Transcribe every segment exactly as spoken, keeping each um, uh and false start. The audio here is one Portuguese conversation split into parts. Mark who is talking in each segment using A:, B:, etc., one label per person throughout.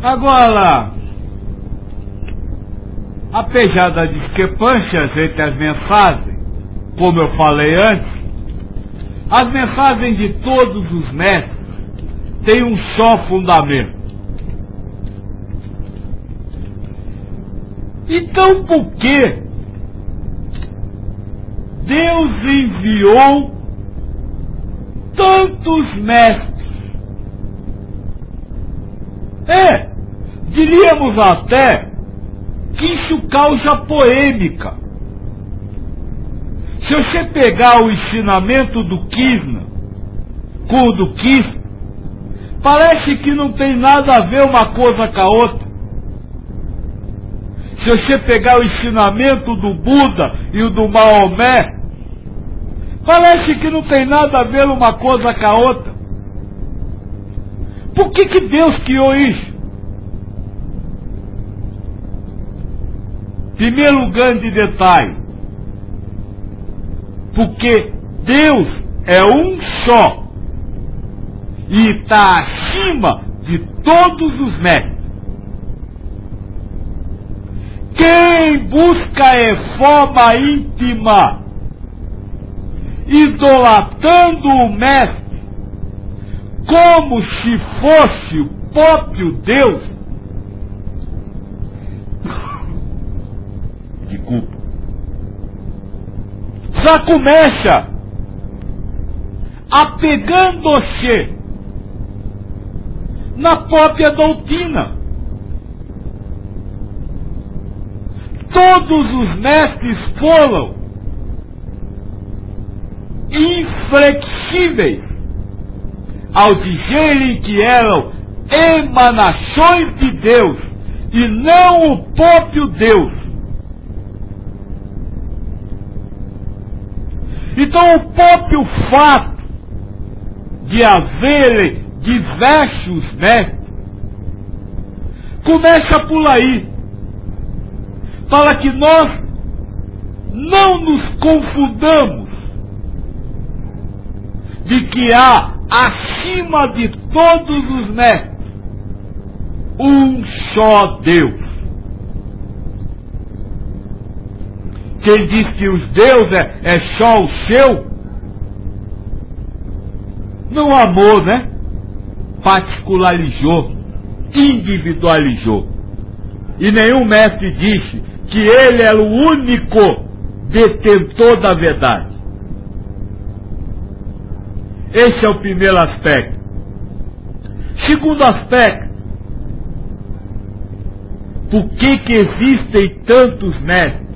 A: Agora, apesar das discrepâncias entre as mensagens, como eu falei antes, as mensagens de todos os mestres têm um só fundamento. Então, por que Deus enviou tantos mestres? É, diríamos até que isso causa polêmica. Se você pegar o ensinamento do Krishna com o do Krishna, parece que não tem nada a ver uma coisa com a outra. Se você pegar o ensinamento do Buda e o do Maomé, parece que não tem nada a ver uma coisa com a outra. Por que que Deus criou isso? Primeiro grande detalhe, porque Deus é um só e está acima de todos os mestres. Quem busca reforma íntima, idolatrando o mestre como se fosse o próprio Deus, desculpa, já começa apegando-se na própria doutrina. Todos os mestres foram inflexíveis ao dizerem que eram emanações de Deus e não o próprio Deus. Então, o próprio fato de haver diversos mestres começa por aí, para que nós não nos confundamos de que há acima de todos os mestres um só Deus. Quem diz que os deuses é, é só o seu, não amou, né? Particularizou, individualizou. E nenhum mestre disse que ele era o único detentor da verdade. Esse é o primeiro aspecto. Segundo aspecto, por que que existem tantos mestres?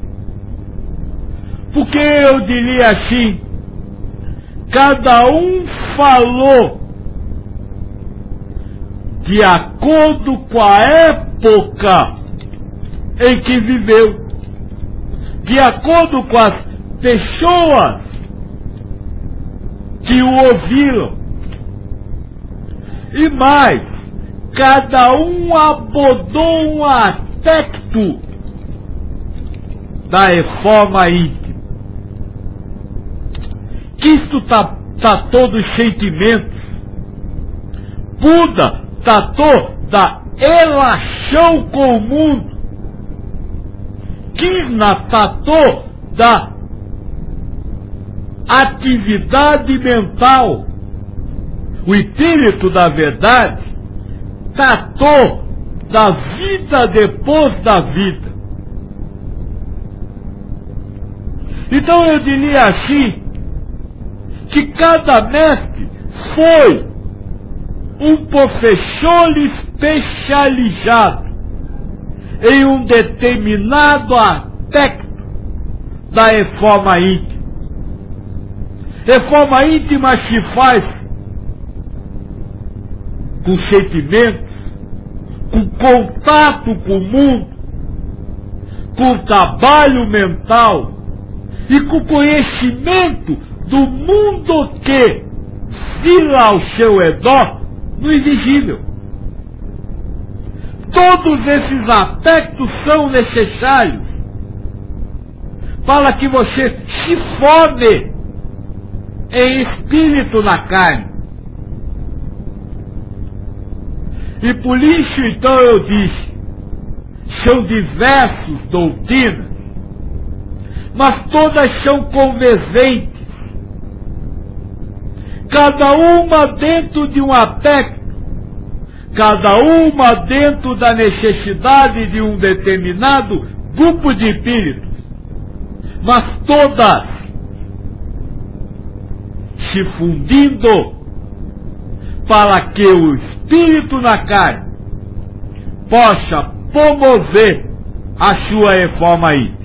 A: Porque eu diria assim, cada um falou de acordo com a época em que viveu, de acordo com as pessoas que o ouviram. E mais, cada um abordou um aspecto da reforma íntima. Cristo tratou dos sentimentos, Buda tratou da relação com o mundo, Krishna tratou da atividade mental, o espírito da verdade tratou da vida depois da vida. Então eu diria assim, que cada mestre foi um professor especializado em um determinado aspecto da reforma íntima. Reforma íntima se faz com sentimentos, com contato com o mundo, com trabalho mental e com conhecimento do mundo que vira ao seu redor no invisível. Todos esses aspectos são necessários para que você se forme em espírito na carne. E por isso, então, eu disse, são diversas doutrinas, mas todas são convergentes, cada uma dentro de um aspecto, cada uma dentro da necessidade de um determinado grupo de espíritos, mas todas se fundindo para que o espírito na carne possa promover a sua reforma aí.